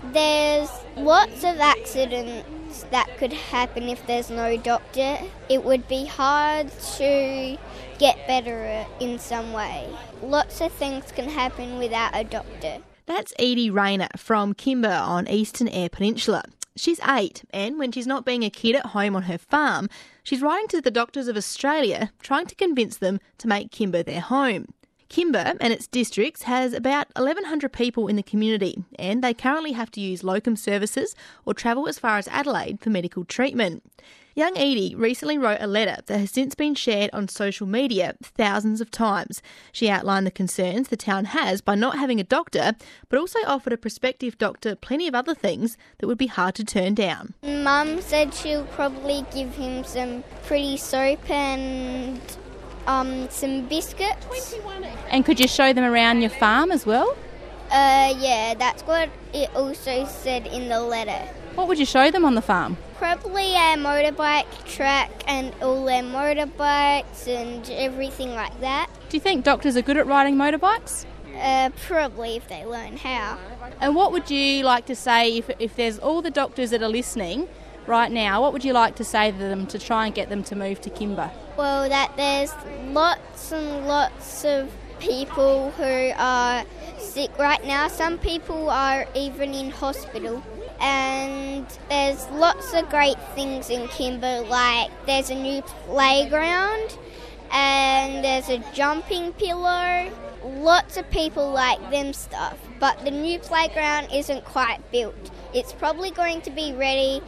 There's lots of accidents that could happen if there's no doctor. It would be hard to get better in some way. Lots of things can happen without a doctor. That's Edie Rayner from Kimber on Eastern Eyre Peninsula. She's 8, and when she's not being a kid at home on her farm, she's writing to the Doctors of Australia trying to convince them to make Kimber their home. Kimber and its districts has about 1,100 people in the community, and they currently have to use locum services or travel as far as Adelaide for medical treatment. Young Edie recently wrote a letter that has since been shared on social media thousands of times. She outlined the concerns the town has by not having a doctor, but also offered a prospective doctor plenty of other things that would be hard to turn down. Mum said she'll probably give him some pretty soap and some biscuits. And could you show them around your farm as well? Yeah, that's what it also said in the letter. What would you show them on the farm? Probably a motorbike track and all their motorbikes and everything like that. Do you think doctors are good at riding motorbikes? Probably if they learn how. And what would you like to say if there's all the doctors that are listening right now, what would you like to say to them to try and get them to move to Kimber? Well, that there's lots and lots of people who are sick right now. Some people are even in hospital. And there's lots of great things in Kimber, like there's a new playground and there's a jumping pillow. Lots of people like them stuff, but the new playground isn't quite built. It's probably going to be ready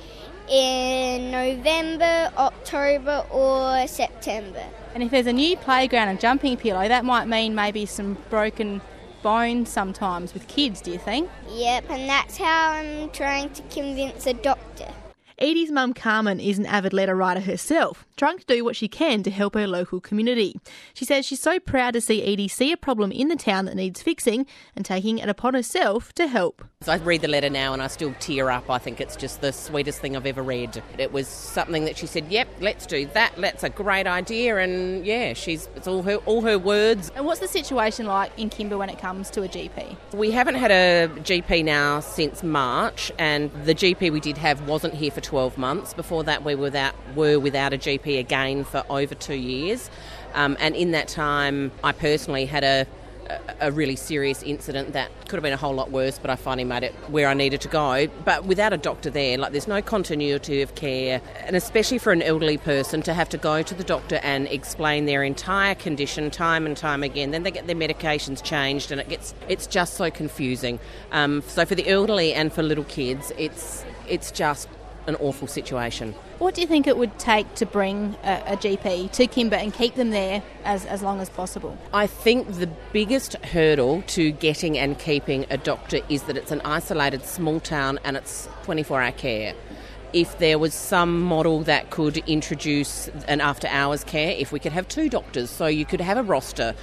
in November, October or September. And if there's a new playground and jumping pillow, that might mean maybe some broken bones sometimes with kids, do you think? Yep, and that's how I'm trying to convince a doctor. Edie's mum Carmen is an avid letter writer herself, trying to do what she can to help her local community. She says she's so proud to see Edie see a problem in the town that needs fixing and taking it upon herself to help. I read the letter now and I still tear up. I think it's just the sweetest thing I've ever read. It was something that she said, yep, let's do that. That's a great idea. And yeah, it's all her words. And what's the situation like in Kimber when it comes to a GP? We haven't had a GP now since March, and the GP we did have wasn't here for 12 months. Before that we were without a GP again for over 2 years. And in that time I personally had a really serious incident that could have been a whole lot worse, but I finally made it where I needed to go. But without a doctor there, there's no continuity of care, and especially for an elderly person to have to go to the doctor and explain their entire condition time and time again. Then they get their medications changed, and it's just so confusing. So for the elderly and for little kids, it's just an awful situation. What do you think it would take to bring a GP to Kimber and keep them there as long as possible? I think the biggest hurdle to getting and keeping a doctor is that it's an isolated small town and it's 24-hour care. If there was some model that could introduce an after-hours care, if we could have 2 doctors so you could have a roster,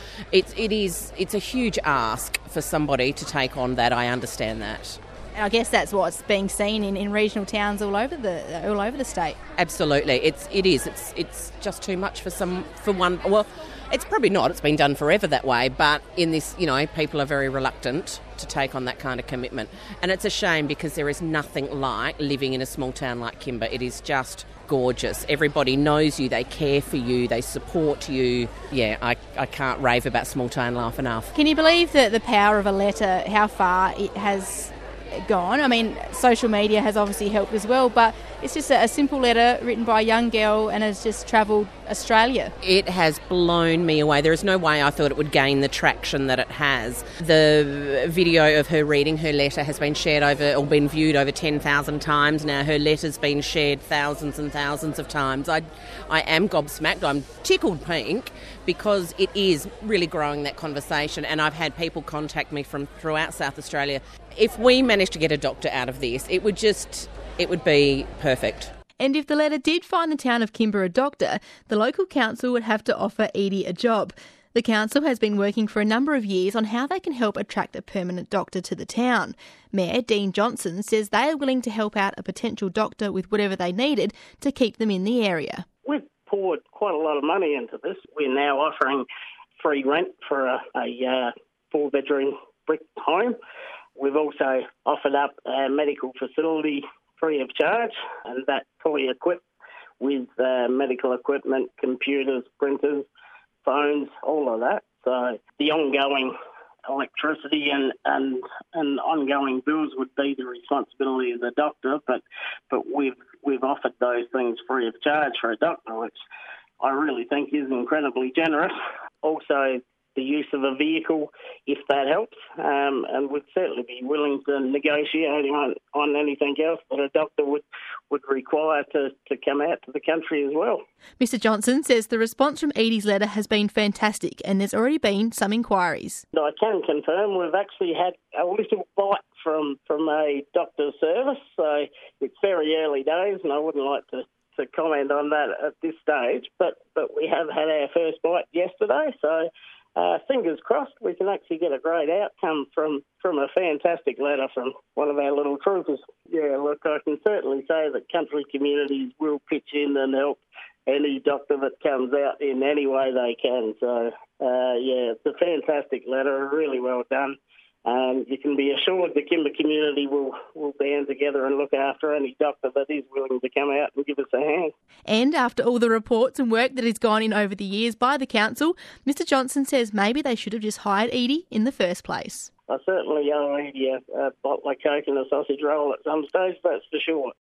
it's a huge ask for somebody to take on that. I understand that. I guess that's what's being seen in regional towns all over the state. Absolutely, it is. It's just too much for one. Well, it's probably not. It's been done forever that way. But in this, people are very reluctant to take on that kind of commitment, and it's a shame because there is nothing like living in a small town like Kimber. It is just gorgeous. Everybody knows you. They care for you. They support you. Yeah, I can't rave about small town life enough. Can you believe that the power of a letter? How far it has gone. I mean, social media has obviously helped as well, but it's just a simple letter written by a young girl and has just travelled Australia. It has blown me away. There is no way I thought it would gain the traction that it has. The video of her reading her letter has been shared been viewed over 10,000 times now. Her letter's been shared thousands and thousands of times. I am gobsmacked. I'm tickled pink because it is really growing that conversation, and I've had people contact me from throughout South Australia. If we managed to get a doctor out of this, it would be perfect. And if the letter did find the town of Kimber a doctor, the local council would have to offer Edie a job. The council has been working for a number of years on how they can help attract a permanent doctor to the town. Mayor Dean Johnson says they are willing to help out a potential doctor with whatever they needed to keep them in the area. We've poured quite a lot of money into this. We're now offering free rent for a 4-bedroom brick home. We've also offered up a medical facility free of charge, and that's fully equipped with medical equipment, computers, printers, phones, all of that. So the ongoing electricity and ongoing bills would be the responsibility of the doctor, but we've offered those things free of charge for a doctor, which I really think is incredibly generous. Also, the use of a vehicle, if that helps, and would certainly be willing to negotiate on anything else that a doctor would require to come out to the country as well. Mr Johnson says the response from Edie's letter has been fantastic and there's already been some inquiries. I can confirm we've actually had a little bite from a doctor's service, so it's very early days and I wouldn't like to comment on that at this stage, but we have had our first bite yesterday, so fingers crossed we can actually get a great outcome from a fantastic letter from one of our little troopers. Yeah, look, I can certainly say that country communities will pitch in and help any doctor that comes out in any way they can. So, it's a fantastic letter, really well done. You can be assured the Kimber community will band together and look after any doctor that is willing to come out and give us a hand. And after all the reports and work that has gone in over the years by the council, Mr Johnson says maybe they should have just hired Edie in the first place. I certainly owe Edie a bottle of Coke and a sausage roll at some stage, that's for sure.